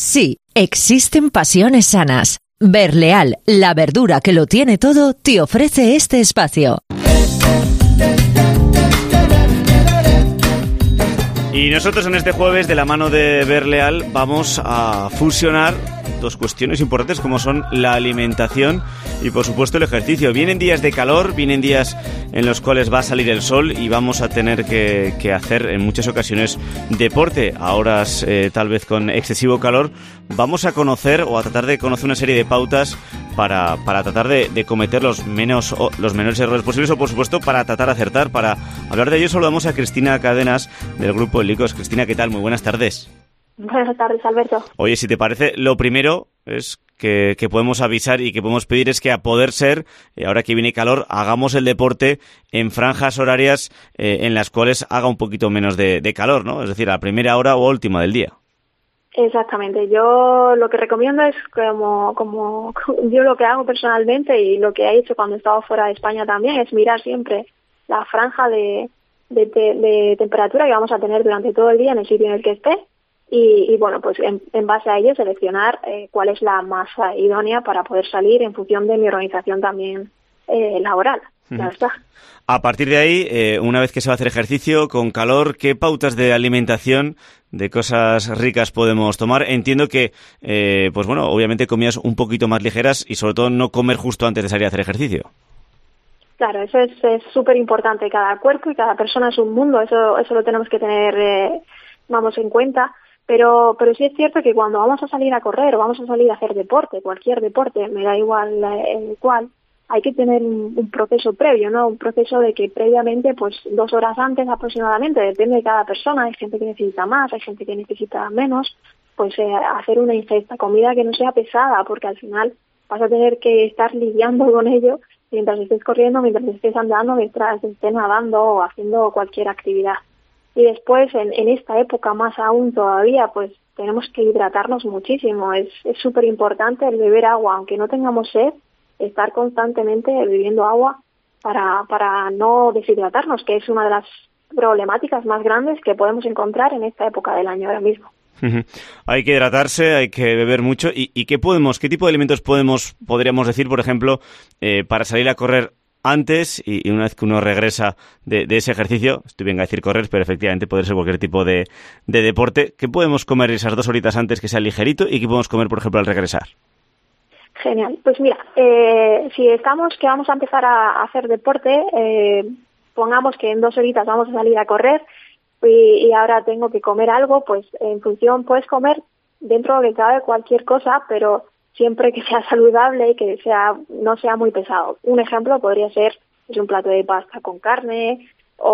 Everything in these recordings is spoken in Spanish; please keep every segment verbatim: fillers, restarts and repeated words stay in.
Sí, existen pasiones sanas. Berleal, la verdura que lo tiene todo, te ofrece este espacio. Y nosotros en este jueves, de la mano de Berleal, vamos a fusionar dos cuestiones importantes como son la alimentación y por supuesto el ejercicio. Vienen días de calor, vienen días en los cuales va a salir el sol y vamos a tener que, que hacer en muchas ocasiones deporte. A horas eh, tal vez con excesivo calor, vamos a conocer o a tratar de conocer una serie de pautas para, para tratar de, de cometer los menos los menores errores posibles o por supuesto para tratar de acertar. Para hablar de ello saludamos a Cristina Cadenas del Grupo Helicos. Cristina, ¿qué tal? Muy buenas tardes. Buenas tardes, Alberto. Oye, si te parece, lo primero es que, que podemos avisar y que podemos pedir es que a poder ser, eh, ahora que viene calor, hagamos el deporte en franjas horarias eh, en las cuales haga un poquito menos de, de calor, ¿no? Es decir, a primera hora o última del día. Exactamente. Yo lo que recomiendo es como, como yo lo que hago personalmente y lo que he hecho cuando he estado fuera de España también es mirar siempre la franja de, de, de, de temperatura que vamos a tener durante todo el día en el sitio en el que esté. Y, y bueno, pues en, en base a ello seleccionar eh, cuál es la más idónea para poder salir en función de mi organización también eh, laboral. Uh-huh. Ya está. A partir de ahí, eh, una vez que se va a hacer ejercicio con calor, ¿qué pautas de alimentación, de cosas ricas podemos tomar? Entiendo que, eh, pues bueno, obviamente comidas un poquito más ligeras y sobre todo no comer justo antes de salir a hacer ejercicio. Claro, eso es súper importante. Cada cuerpo y cada persona es un mundo. Eso, eso lo tenemos que tener, eh, vamos, en cuenta. Pero, pero sí es cierto que cuando vamos a salir a correr o vamos a salir a hacer deporte, cualquier deporte, me da igual el cual, hay que tener un, un proceso previo, ¿no? Un proceso de que previamente, pues dos horas antes aproximadamente, depende de cada persona, hay gente que necesita más, hay gente que necesita menos, pues eh, hacer una ingesta, comida que no sea pesada, porque al final vas a tener que estar lidiando con ello mientras estés corriendo, mientras estés andando, mientras estés nadando o haciendo cualquier actividad. Y después, en, en esta época más aún todavía, pues tenemos que hidratarnos muchísimo. Es es súper importante el beber agua, aunque no tengamos sed, estar constantemente bebiendo agua para, para no deshidratarnos, que es una de las problemáticas más grandes que podemos encontrar en esta época del año ahora mismo. Uh-huh. Hay que hidratarse, hay que beber mucho. ¿Y, y qué podemos, qué tipo de alimentos podemos, podríamos decir, por ejemplo, eh, para salir a correr antes y, y una vez que uno regresa de, de ese ejercicio? Estoy bien a decir correr, pero efectivamente puede ser cualquier tipo de, de deporte. ¿Qué podemos comer esas dos horitas antes que sea ligerito y qué podemos comer, por ejemplo, al regresar? Genial. Pues mira, eh, si estamos que vamos a empezar a, a hacer deporte, eh, pongamos que en dos horitas vamos a salir a correr y, y ahora tengo que comer algo, pues en función puedes comer dentro de cabe cualquier cosa, pero siempre que sea saludable y que sea no sea muy pesado. Un ejemplo podría ser pues, un plato de pasta con carne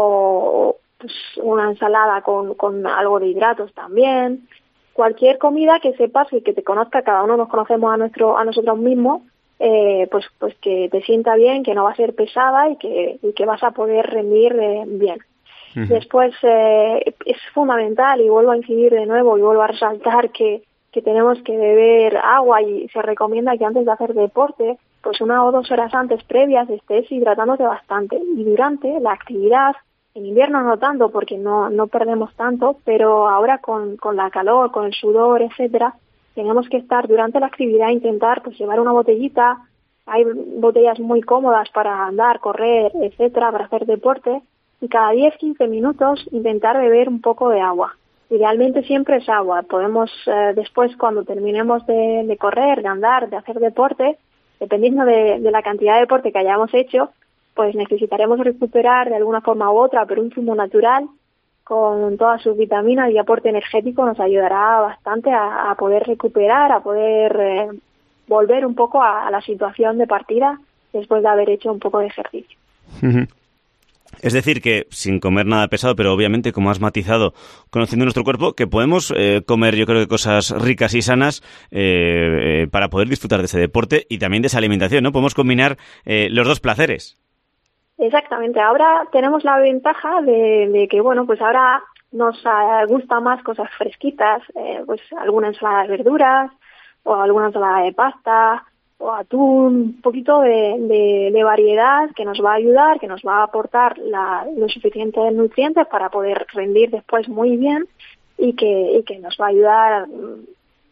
o pues, una ensalada con, con algo de hidratos también. Cualquier comida que sepas y que te conozca, cada uno nos conocemos a nuestro a nosotros mismos, eh, pues pues que te sienta bien, que no va a ser pesada y que, y que vas a poder rendir eh, bien. Uh-huh. Después eh, es fundamental, y vuelvo a incidir de nuevo y vuelvo a resaltar que que tenemos que beber agua y se recomienda que antes de hacer deporte, pues una o dos horas antes previas estés hidratándote bastante. Y durante la actividad, en invierno no tanto porque no no perdemos tanto, pero ahora con, con la calor, con el sudor, etcétera, tenemos que estar durante la actividad, intentar pues llevar una botellita. Hay botellas muy cómodas para andar, correr, etcétera, para hacer deporte, y cada diez a quince minutos intentar beber un poco de agua. Idealmente siempre es agua. Podemos eh, después, cuando terminemos de, de correr, de andar, de hacer deporte, dependiendo de, de la cantidad de deporte que hayamos hecho, pues necesitaremos recuperar de alguna forma u otra, pero un zumo natural con todas sus vitaminas y aporte energético nos ayudará bastante a, a poder recuperar, a poder eh, volver un poco a, a la situación de partida después de haber hecho un poco de ejercicio. Uh-huh. Es decir, que sin comer nada pesado, pero obviamente, como has matizado, conociendo nuestro cuerpo, que podemos eh, comer, yo creo que cosas ricas y sanas eh, eh, para poder disfrutar de ese deporte y también de esa alimentación, ¿no? Podemos combinar eh, los dos placeres. Exactamente. Ahora tenemos la ventaja de, de que, bueno, pues ahora nos uh, gusta más cosas fresquitas, eh, pues alguna ensalada de verduras o alguna ensalada de pasta o atún, un poquito de, de, de variedad que nos va a ayudar, que nos va a aportar la, los suficientes nutrientes para poder rendir después muy bien y que, y que nos va a ayudar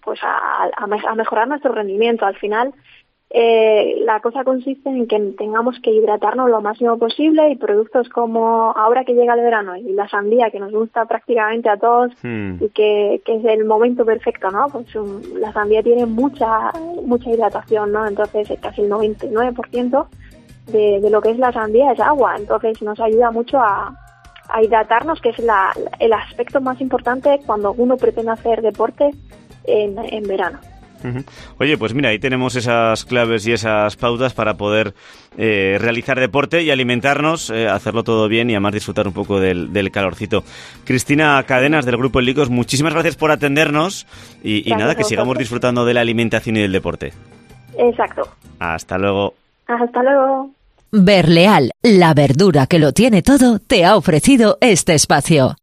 pues a, a, a mejorar nuestro rendimiento. Al final, eh, la cosa consiste en que tengamos que hidratarnos lo máximo posible, y productos como ahora que llega el verano y la sandía, que nos gusta prácticamente a todos, mm. y que, que es el momento perfecto, ¿no? Pues um, la sandía tiene mucha mucha hidratación, ¿no? Entonces casi el noventa y nueve por ciento de, de lo que es la sandía es agua, entonces nos ayuda mucho a, a hidratarnos, que es la, el aspecto más importante cuando uno pretende hacer deporte en, en verano. Oye, pues mira, ahí tenemos esas claves y esas pautas para poder eh, realizar deporte y alimentarnos, eh, hacerlo todo bien y además disfrutar un poco del, del calorcito. Cristina Cadenas, del Grupo Ellicos, muchísimas gracias por atendernos y, y nada, que sigamos disfrutando de la alimentación y del deporte. Exacto. Hasta luego. Hasta luego. Berleal, la verdura que lo tiene todo, te ha ofrecido este espacio.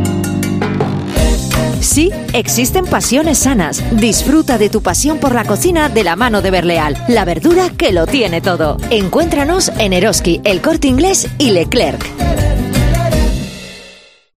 Sí, existen pasiones sanas. Disfruta de tu pasión por la cocina de la mano de Berleal, la verdura que lo tiene todo. Encuéntranos en Eroski, El Corte Inglés y Leclerc.